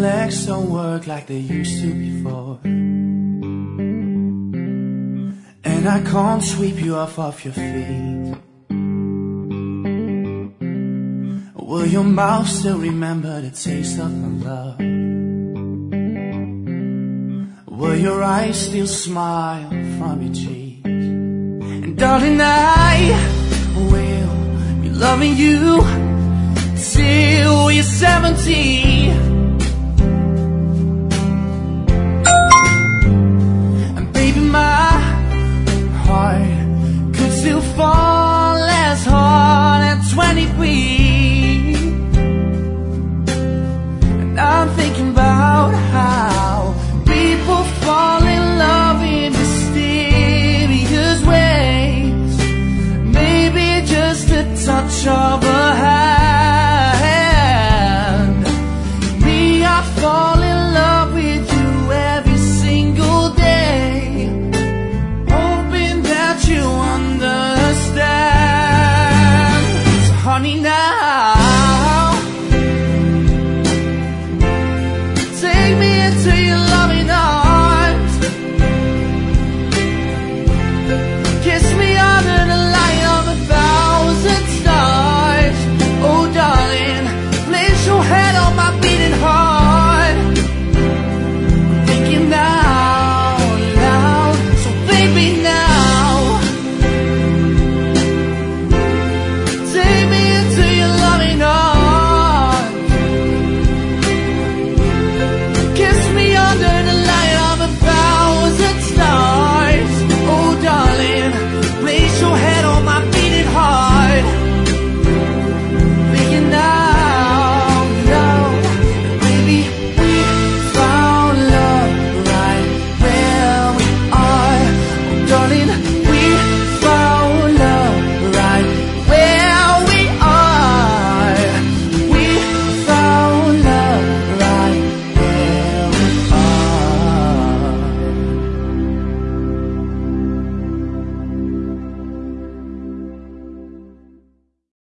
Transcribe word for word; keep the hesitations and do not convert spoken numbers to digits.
legs don't work like they used to before, and I can't sweep you off of your feet. Will your mouth still remember the taste of my love? Will your eyes still smile from your cheeks? And darling, I will be loving you till you're seventy. And baby, my heart could still fall as hard at twenty-three. And I'm thinking about how people fall in love in mysterious ways. Maybe just a touch of a